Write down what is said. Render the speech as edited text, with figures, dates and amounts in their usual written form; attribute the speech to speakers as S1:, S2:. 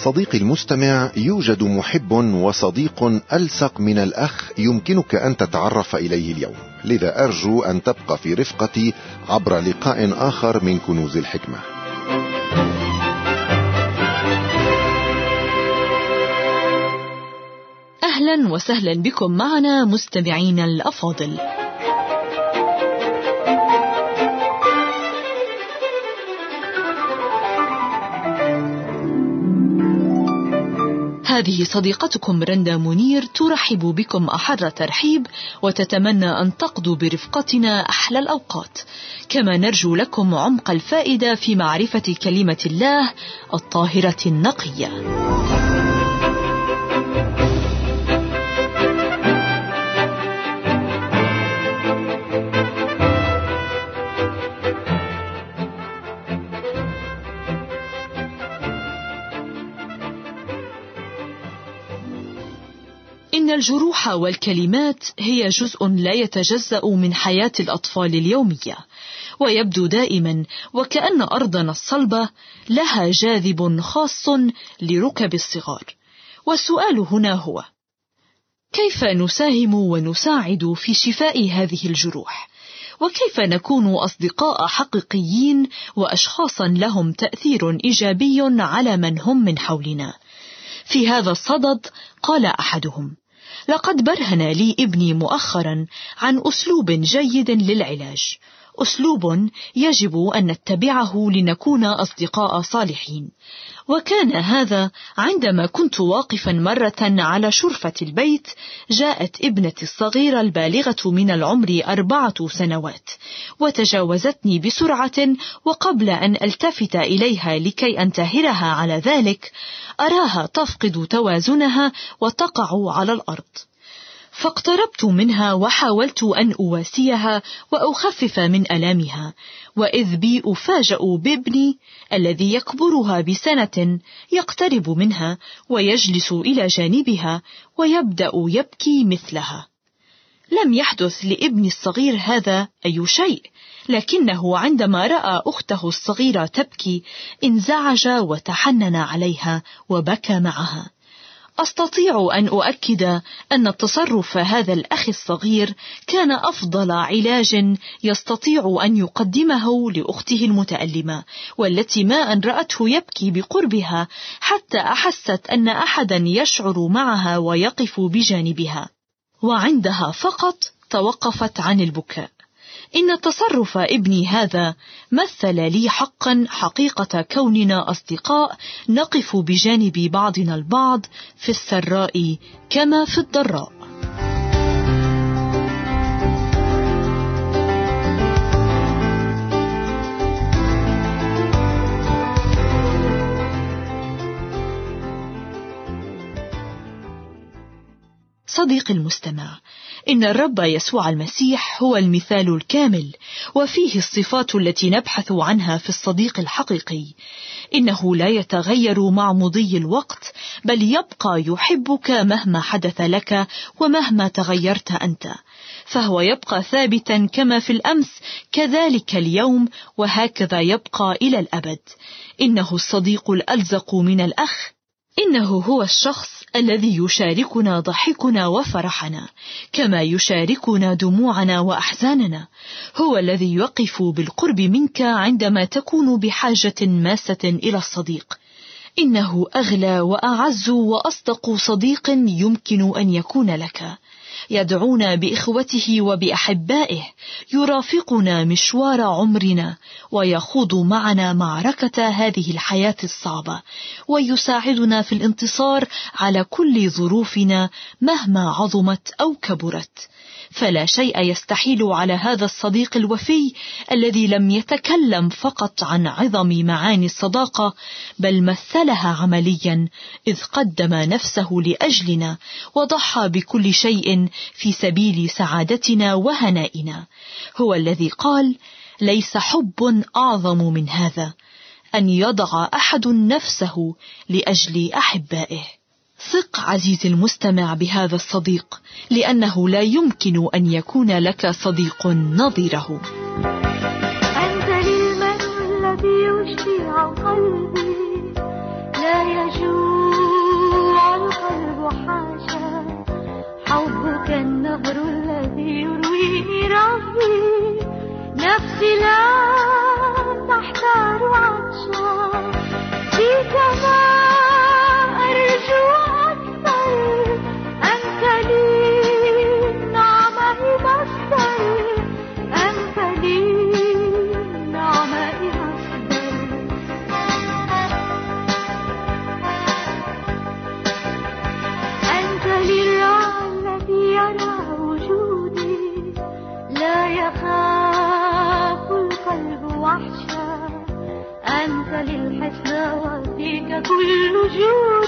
S1: صديقي المستمع، يوجد محب وصديق ألصق من الأخ يمكنك أن تتعرف إليه اليوم، لذا أرجو أن تبقى في رفقتي عبر لقاء آخر من كنوز الحكمة.
S2: أهلا وسهلا بكم معنا مستمعين الأفاضل. هذه صديقتكم رندا منير ترحب بكم أحر ترحيب، وتتمنى أن تقضوا برفقتنا أحلى الأوقات، كما نرجو لكم عمق الفائدة في معرفة كلمة الله الطاهرة النقية. إن الجروح والكلمات هي جزء لا يتجزأ من حياة الأطفال اليومية، ويبدو دائما وكأن أرضنا الصلبة لها جاذب خاص لركب الصغار. والسؤال هنا هو: كيف نساهم ونساعد في شفاء هذه الجروح؟ وكيف نكون أصدقاء حقيقيين وأشخاصا لهم تأثير إيجابي على من هم من حولنا؟ في هذا الصدد قال أحدهم: لقد برهن لي ابني مؤخرا عن أسلوب جيد للعلاج، أسلوب يجب أن نتبعه لنكون أصدقاء صالحين. وكان هذا عندما كنت واقفا مرة على شرفة البيت، جاءت ابنتي الصغيرة البالغة من العمر 4 سنوات وتجاوزتني بسرعة، وقبل أن ألتفت إليها لكي أنتهرها على ذلك أراها تفقد توازنها وتقع على الأرض. فاقتربت منها وحاولت أن أواسيها وأخفف من ألامها، وإذ بي أفاجأ بابني الذي يكبرها بسنة يقترب منها ويجلس إلى جانبها ويبدأ يبكي مثلها. لم يحدث لابني الصغير هذا أي شيء، لكنه عندما رأى أخته الصغيرة تبكي انزعج وتحنن عليها وبكى معها. أستطيع أن أؤكد أن تصرف هذا الأخ الصغير كان أفضل علاج يستطيع أن يقدمه لأخته المتألمة، والتي ما أن رأته يبكي بقربها حتى أحست أن أحدا يشعر معها ويقف بجانبها، وعندها فقط توقفت عن البكاء. إن تصرف ابني هذا مثل لي حقا حقيقة كوننا أصدقاء نقف بجانب بعضنا البعض في السراء كما في الضراء. صديقي المستمع، إن الرب يسوع المسيح هو المثال الكامل، وفيه الصفات التي نبحث عنها في الصديق الحقيقي. إنه لا يتغير مع مضي الوقت، بل يبقى يحبك مهما حدث لك ومهما تغيرت أنت، فهو يبقى ثابتا كما في الأمس كذلك اليوم، وهكذا يبقى إلى الأبد. إنه الصديق الألزق من الأخ، إنه هو الشخص الذي يشاركنا ضحكنا وفرحنا، كما يشاركنا دموعنا وأحزاننا. هو الذي يقف بالقرب منك عندما تكون بحاجة ماسة إلى الصديق. إنه أغلى وأعز وأصدق صديق يمكن أن يكون لك. يدعونا بإخوته وبأحبائه، يرافقنا مشوار عمرنا، ويخوض معنا معركة هذه الحياة الصعبة، ويساعدنا في الانتصار على كل ظروفنا مهما عظمت أو كبرت. فلا شيء يستحيل على هذا الصديق الوفي الذي لم يتكلم فقط عن عظم معاني الصداقة، بل مثلها عمليا، إذ قدم نفسه لأجلنا وضحى بكل شيء في سبيل سعادتنا وهنائنا. هو الذي قال: ليس حب أعظم من هذا، أن يضع أحد نفسه لأجل أحبائه. ثق عزيزي المستمع بهذا الصديق، لأنه لا يمكن أن يكون لك صديق نظيره.
S3: أنت للمن الذي يشبع قلبي، لا يجوز للحسنى وفيك كل النجوم.